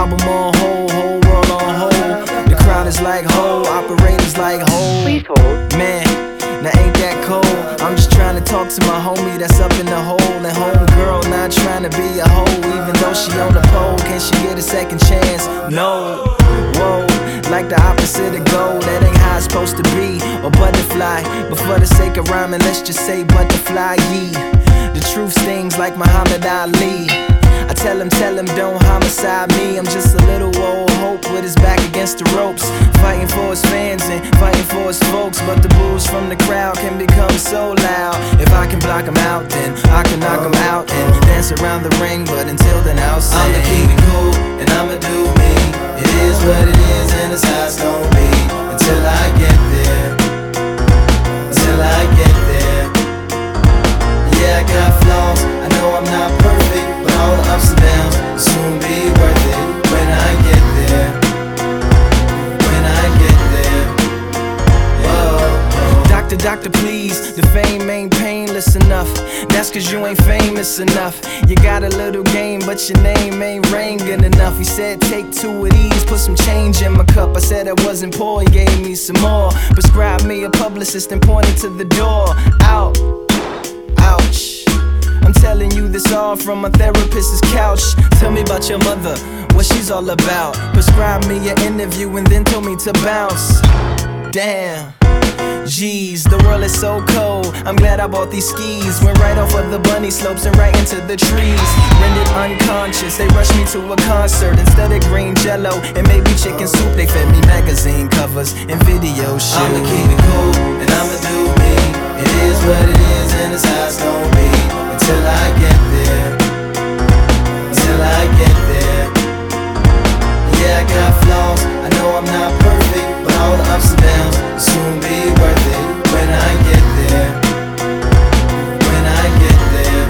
Album on hold, whole world on hold. The crowd is like hold, operators like hold. Please hold. Man, now ain't that cold? I'm just trying to talk to my homie that's up in the hole. And homegirl not trying to be a hoe, even though she on the pole. Can she get a second chance? No. Whoa, like the opposite of gold. That ain't how it's supposed to be. Or butterfly, but for the sake of rhyming, let's just say butterfly, yeah. The truth stings like Muhammad Ali. I tell him, don't homicide me. I'm just a little old hope with his back against the ropes, fighting for his fans and fighting for his folks. But the boos from the crowd can become so loud. If I can block them out, then I can knock them out and dance around the ring. But until then, I'll say I'ma keep it cool and I'ma do me. It is what it is and it's how it's gon' be until I get there. Until I get there. Yeah, I got flaws, I know I'm not perfect, but all the ups and downs will soon be worth it when I get there. When I get there. Whoa. Doctor, please, the fame ain't painless enough. That's cause you ain't famous enough. You got a little game, but your name ain't ringing enough. He said take two of these, put some change in my cup. I said I wasn't poor, he gave me some more. Prescribed me a publicist and pointed to the door. Out. Ouch. I'm telling you this all from a therapist's couch. Tell me about your mother, what she's all about. Prescribed me an interview and then told me to bounce. Damn. Jeez, the world is so cold. I'm glad I bought these skis. Went right off of the bunny slopes and right into the trees. Rendered unconscious, they rushed me to a concert. Instead of green jello and maybe chicken soup, they fed me magazine covers and video shoots. I'ma keep it cool and I'ma do me. It is what it is and it's how it's gon' be until I get there. Until I get there. Yeah, I got flaws, I know I'm not perfect, but all the ups and downs will soon be worth it when I get there. When I get there.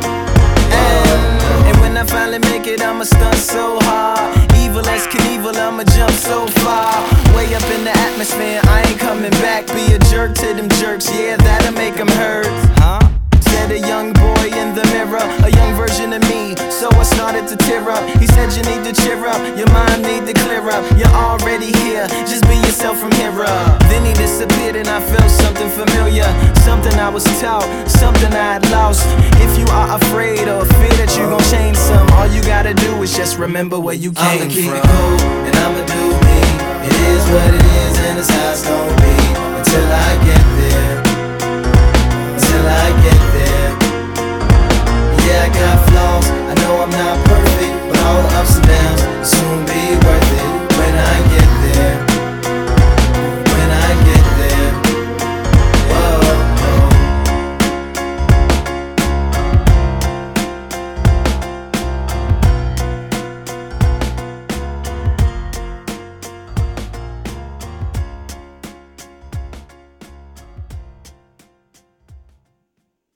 And when I finally make it, I'ma stunt so hard. Evil as Knievel, I'ma jump so far. Way up in the atmosphere, I ain't coming back. Be a jerk to them jerks, yeah, that'll make them hurt. Huh? Said a young boy in the mirror, a young version of me, so I started to tear up. He said you need to cheer up, your mind need to clear up. You're already here, just be yourself from here up. Then he disappeared and I felt something familiar, something I was taught, something I had lost. If you are afraid or fear that you gon' change some, all you gotta do is just remember where you came I'ma keep from. it cool and I'ma do me. It is what it is and it's how it's gon' be until I get there. Until I get there. Yeah, I got flaws, I know I'm not perfect, but all the ups and downs